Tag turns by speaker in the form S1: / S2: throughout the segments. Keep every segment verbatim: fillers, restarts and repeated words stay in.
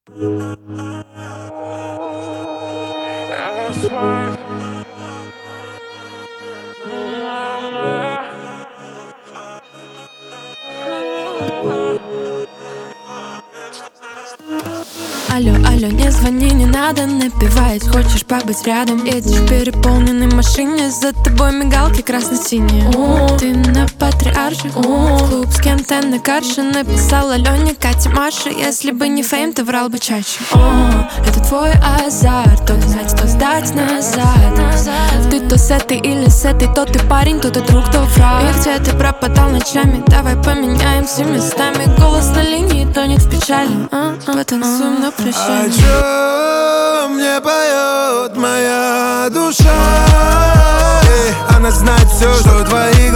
S1: Алло, алло, не звони, не надо напевать. Хочешь побыть рядом? Едешь в переполненной машине, за тобой мигалки красно-синие. Ты на Патриарше, в клуб с кем-то на карше. Написала Лене, Кате, Маше. Если бы не фейм, ты врал бы чаще. О, это твой азарт, то знать, то сдать назад. Ты то с этой или с этой, то ты парень, то ты друг, то враг. И где ты пропадал ночами? Давай поменяемся местами. Голос на линии тонет в печали. а -а, Потанцуем на прощание.
S2: О чем мне поет моя душа? Эй, она знает все, что твои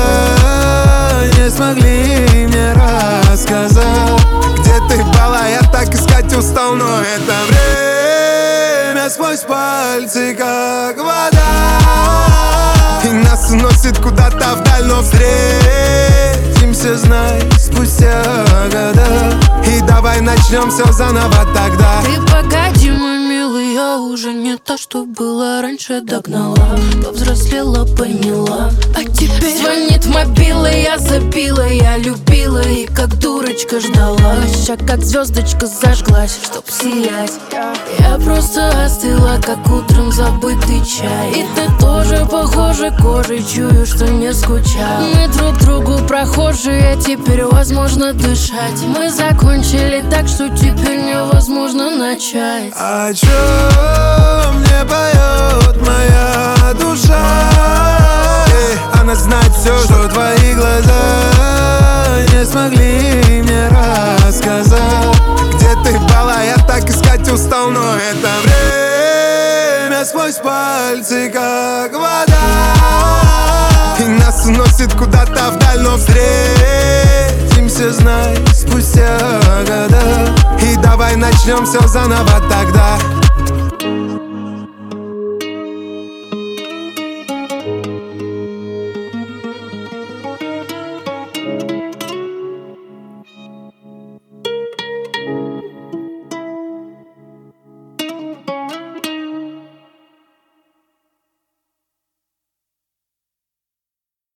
S2: глаза не смогли мне рассказать. Где ты была, я так искать устал, но это время сквозь пальцы, как вода. И нас уносит куда-то вдаль, но встретимся, знай, спустя года. И давай начнем все заново тогда.
S1: Ты погоди, мой милый, я уже не то, что было раньше, догнала. Повзрослела, поняла. А теперь звонит мобила, я забила. Я любила и как дурочка ждала. Ща как звездочка зажглась, чтоб сиять. Я просто остыла, как утром забытый чай. И ты тоже похожа кожей, чую, что не скучал. Мы друг другу прохожие, теперь возможно дышать. Мы закончили так, что теперь невозможно начать.
S2: О чем мне поет моя душа? Эй, она знает все, что твои глаза не смогли мне рассказать. Где ты была, я так искать устал, но это время сквозь пальцы, как вода. И нас уносит куда-то вдаль, но встретимся, знай, спустя года. И давай начнем все заново тогда.